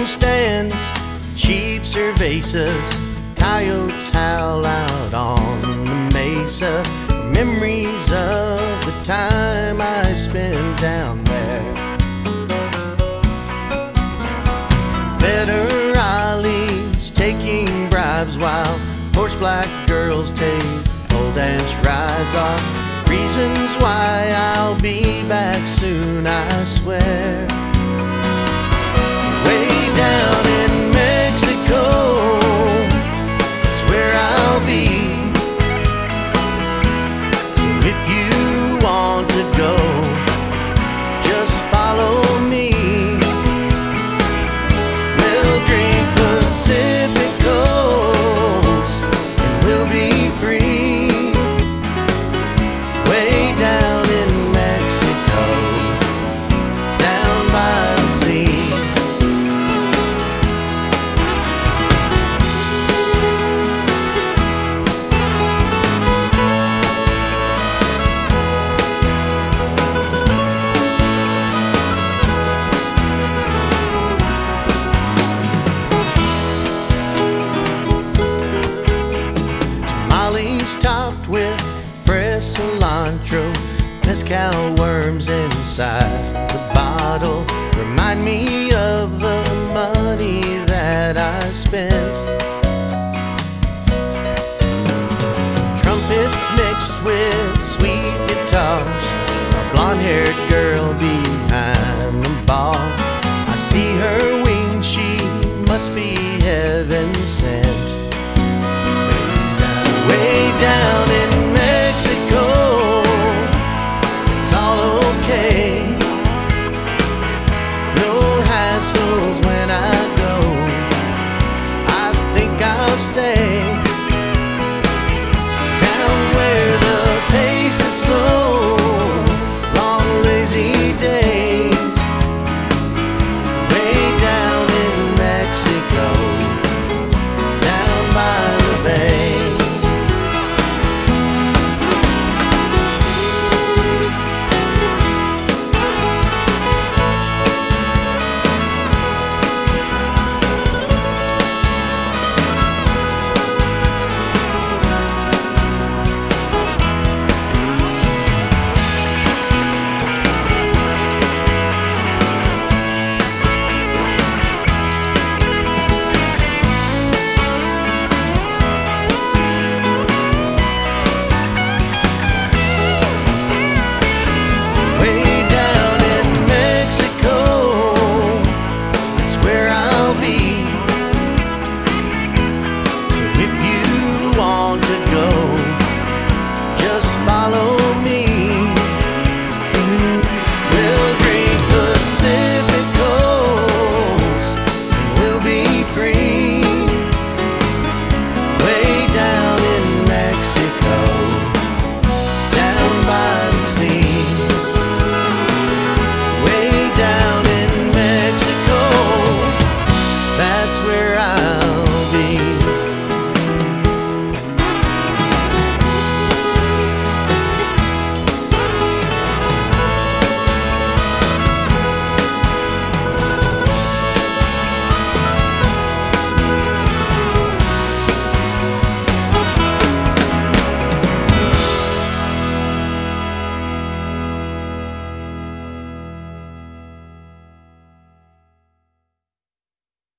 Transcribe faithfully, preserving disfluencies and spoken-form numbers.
Moon stands, cheap cervezas, coyotes howl out on the mesa. Memories of the time I spent down there. Federales taking bribes while horse black girls take pole dance rides are reasons why I'll be back soon, I swear. Way down in Mexico, that's where I'll be. So if you want to go, just follow me. We'll drink Pacificos and we'll be free. Way down in Mexico, down by the sea. Tamales topped with fresh cilantro, mezcal worms inside the bottle remind me of the money that I spent. Trumpets mixed with sweet guitars, a blonde-haired girl behind the bar. I see her wings, she must be heaven sent. Way down